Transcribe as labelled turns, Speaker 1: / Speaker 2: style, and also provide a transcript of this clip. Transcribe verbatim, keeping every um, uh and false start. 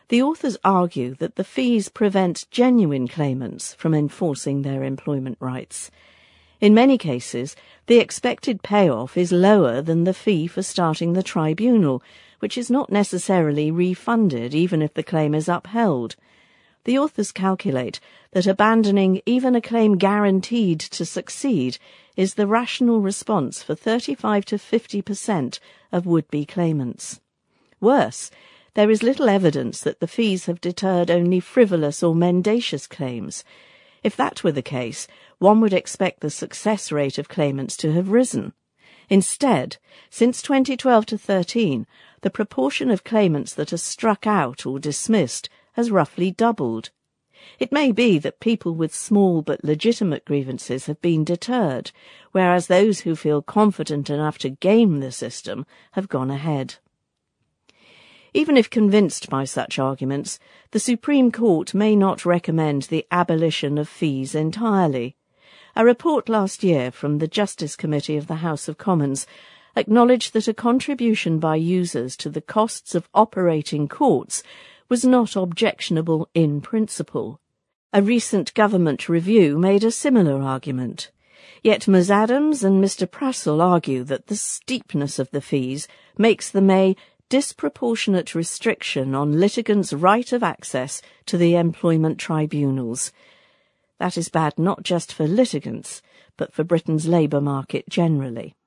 Speaker 1: The authors argue that the fees prevent genuine claimants from enforcing their employment rights. In many cases, the expected payoff is lower than the fee for starting the tribunal, which is not necessarily refunded even if the claim is upheld. The authors calculate that abandoning even a claim guaranteed to succeed is the rational response for thirty-five to fifty percent of would-be claimants. Worse, there is little evidence that the fees have deterred only frivolous or mendacious claims. If that were the case, one would expect the success rate of claimants to have risen. Instead, since twenty twelve to thirteen, the proportion of claimants that are struck out or dismissed has roughly doubled. It may be that people with small but legitimate grievances have been deterred, whereas those who feel confident enough to game the system have gone ahead. Even if convinced by such arguments, the Supreme Court may not recommend the abolition of fees entirely. A report last year from the Justice Committee of the House of Commons acknowledged that a contribution by users to the costs of operating courts was not objectionable in principle. A recent government review made a similar argument. Yet Miz Adams and Mister Prassel argue that the steepness of the fees makes them a disproportionate restriction on litigants' right of access to the employment tribunals. That is bad not just for litigants, but for Britain's labour market generally.